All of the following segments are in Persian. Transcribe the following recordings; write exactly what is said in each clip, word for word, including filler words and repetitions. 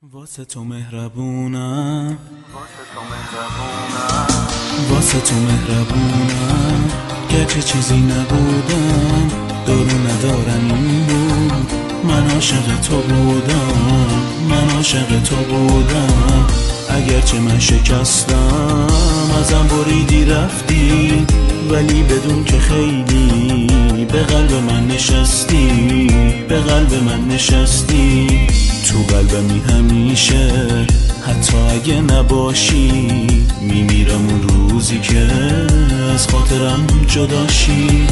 واسه تو مهربونم، واسه تو مهربونم، گرچه چیزی نبودم دارو ندارم این بود. من عاشق تو بودم، من عاشق تو بودم، اگرچه من شکستم ازم بریدی رفتی، ولی بدون که خیلی به قلب من نشستی، به قلب من نشستی. تو قلبمی همیشه حتی اگه نباشی، میمیرم اون روزی که از خاطرم جداشی.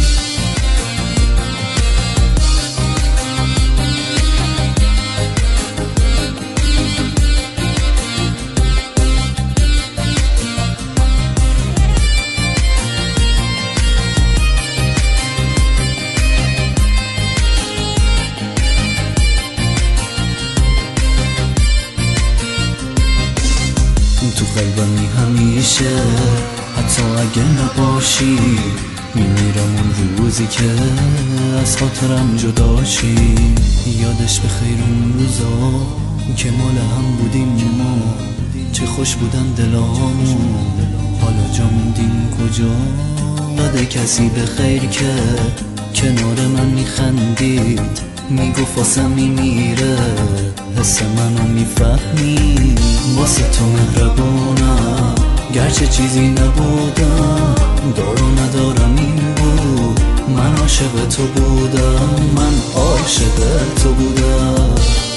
تو قلبمی همیشه حتی اگه نباشی، میمیرم اون روزی که از خاطرم جداشی. یادش بخیر اون روزا که مال هم بودیم ما، چه خوش بودن دلامون، حالا جا موندیم کجا؟ یاد کسی بخیر که کنار من میخندید، میگفت واسم میمیره، حس منو میفهمی. واسه تو مهربونم، گرچه چیزی نبودم دارو ندارم این بود. من عاشق تو بودم، من عاشق تو بودم.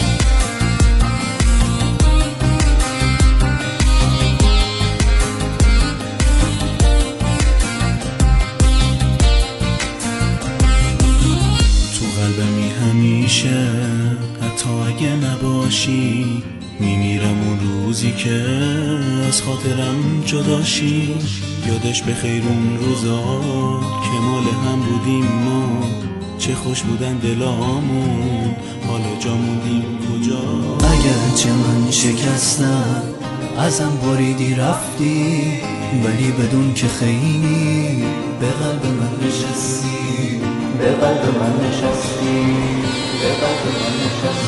قلبمی همیشه حتی اگه نباشی، میمیرم اون روزی که از خاطرم جداشی. یادش بخیر اون روزا که مال هم بودیم ما، چه خوش بودن دلامون، حالا جا موندیم کجا؟ اگرچه من شکستم ازم بریدی رفتی، ولی بدون که خیلی به قلب من نشستی، به قلب من نشستی، به قلب من نشستی.